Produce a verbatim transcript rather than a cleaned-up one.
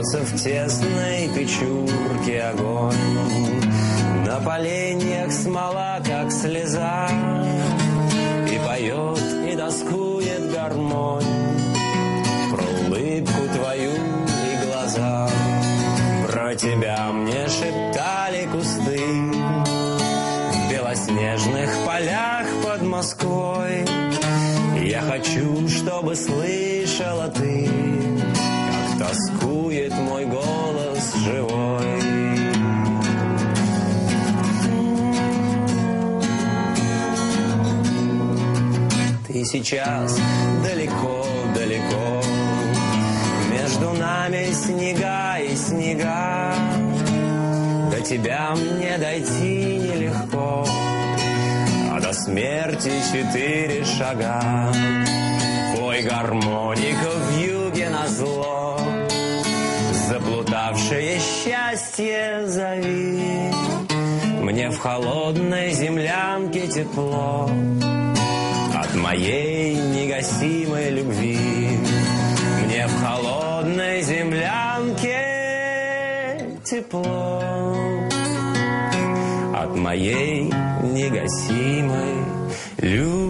Жжется в тесной печурке огонь, на поленьях смола, как слеза, и поет, и тоскует гармонь про улыбку твою и глаза. Про тебя мне шептали кусты в белоснежных полях под Москвой. Я хочу, чтобы слышала ты, как тоскует мой голос живой. Ты сейчас далеко-далеко, между нами снега и снега. До тебя мне дойти нелегко, а до смерти четыре шага. Пой, гармоника, в юге назло, заплутавшее счастье зови. Мне в холодной землянке тепло от моей негасимой любви. Мне в холодной землянке тепло от моей негасимой любви.